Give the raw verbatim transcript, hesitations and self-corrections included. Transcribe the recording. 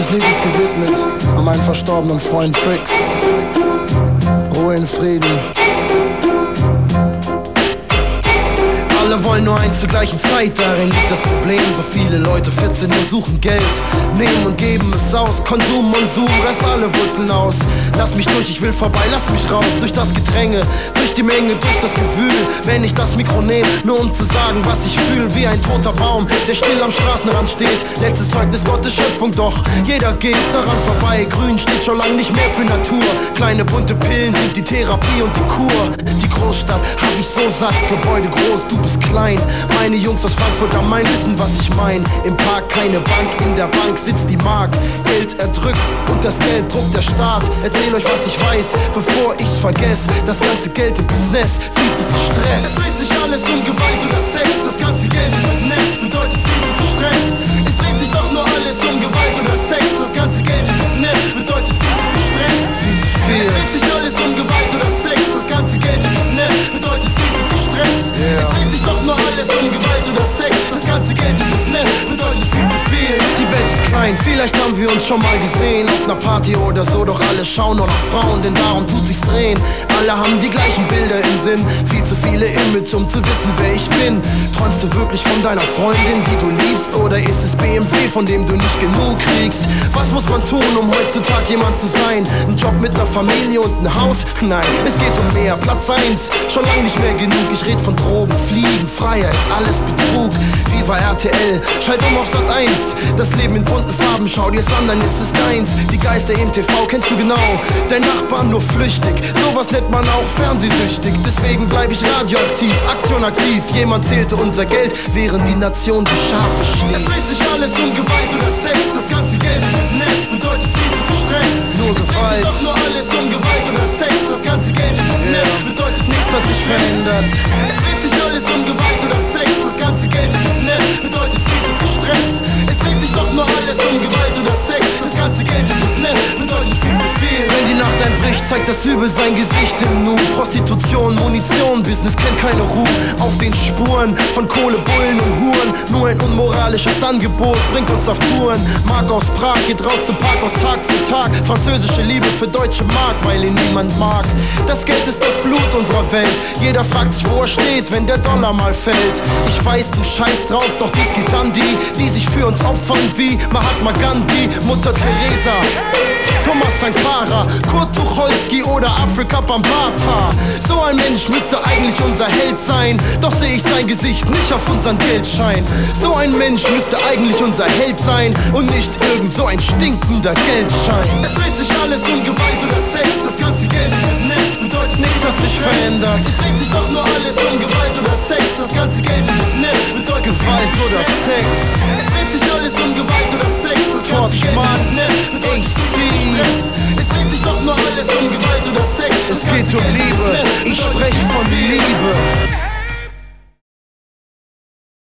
Dieses Lied ist gewidmet an meinen verstorbenen Freund Trix. Ruhe in Frieden. Alle wollen nur eins zur gleichen Zeit, darin liegt das Problem. So viele Leute vierzehn Uhr suchen Geld, nehmen und geben es aus. Konsum, Monsum, reißt alle Wurzeln aus. Lass mich durch, ich will vorbei, lass mich raus. Durch das Gedränge, durch die Menge, durch das Gewühl. Wenn ich das Mikro nehme, nur um zu sagen, was ich fühle. Wie ein toter Baum, der still am Straßenrand steht. Letztes Zeugnis Gottes Schöpfung, doch jeder geht daran vorbei. Grün steht schon lang nicht mehr für Natur. Kleine bunte Pillen sind die Therapie und die Kur. Die Großstadt hab ich so satt, Gebäude groß, du bist klein. Meine Jungs aus Frankfurt am Main wissen, was ich mein. Im Park keine Bank, in der Bank sitzt die Mark. Geld erdrückt und das Geld druckt der Staat. Erzähl euch, was ich weiß, bevor ich's vergesse. Das ganze Geld im Business, viel zu viel Stress. Es dreht sich alles um Gewalt oder Sex. Das ganze Geld im Business bedeutet viel zu viel Stress. Es dreht sich doch nur alles um Gewalt oder Sex. Das ganze Geld im Business bedeutet viel zu viel Stress. Viel zu viel. Es dreht sich alles um Gewalt oder Sex. Das ganze Geld im Business bedeutet viel zu viel Stress. Yeah. Es dreht sich doch nur alles um Gewalt oder Sex. Das ganze Geld im Business bedeutet viel zu viel. Die Welt ist klein, vielleicht haben wir uns schon mal gesehen auf einer Party oder so, doch alle schauen nur nach Frauen, denn darum tut sich's drehen. Alle haben die gleichen Bilder im Sinn, viel zu viele Images, um zu wissen, wer ich bin. Träumst du wirklich von deiner Freundin, die du liebst, oder ist es B M W, von dem du nicht genug kriegst? Was muss man tun, um heutzutage jemand zu sein? Ein Job mit einer Familie und ein Haus? Nein, es geht um mehr. Platz eins, schon lange nicht mehr genug. Ich red von Drogen, Fliegen, Freiheit, alles Betrug. Viva R T L, schalt um auf Sat eins. Das Leben in bunten Farben, schau dir's an, dann ist es deins. Die Geister im T V kennst du genau, dein Nachbarn nur flüchtig. Sowas nennt man auch fernsehsüchtig. Deswegen bleib ich radioaktiv, Aktion aktiv. Jemand zählte unser Geld, während die Nation die Schafe schnitt. Es dreht sich alles um Gewalt oder Sex. Das ganze Geld im Business bedeutet viel zu viel Stress. Nur Gewalt. Es dreht sich doch nur alles um Gewalt oder Sex. Das ganze Geld im Business yeah. bedeutet nichts hat sich verändert. Es dreht sich alles um Gewalt oder Sex. Das ganze Geld im Business bedeutet viel zu viel Stress. Es dreht sich doch nur alles um Gewalt oder Sex. Das ganze Geld im Business bedeutet viel zu viel. Wenn die Nacht einbricht, zeigt das Übel sein Gesicht im Nu. Prostitution, Munition, Business kennt keine Ruhe. Auf den Spuren von Kohle, Bullen und Huren. Nur ein unmoralisches Angebot bringt uns auf Touren. Mark aus Prag geht raus zum Parkhaus Tag für Tag. Französische Liebe für deutsche Mark, weil ihn niemand mag. Das Geld ist das Blut unserer Welt. Jeder fragt sich, wo er steht, wenn der Dollar mal fällt. Ich weiß, du scheißt drauf, doch dies geht an die, die sich für uns opfern wie Mahatma Gandhi, Mutter Teresa, Thomas Sankara, Kurt Tucholsky oder Afrika Bambata. So ein Mensch müsste eigentlich unser Held sein, doch sehe ich sein Gesicht nicht auf unseren Geldschein. So ein Mensch müsste eigentlich unser Held sein und nicht irgend so ein stinkender Geldschein. Es dreht sich alles um Gewalt oder Sex, das ganze Geld im Business bedeutet nichts hat sich verändert. Es dreht sich doch nur alles um Gewalt oder Sex, das ganze Geld im Business bedeutet Gewalt oder Sex. Es dreht sich alles um Gewalt oder Sex, das ganze Geld im Business bedeutet Stress. Es dreht sich doch nur alles um Gewalt oder Sex. Es geht um Liebe.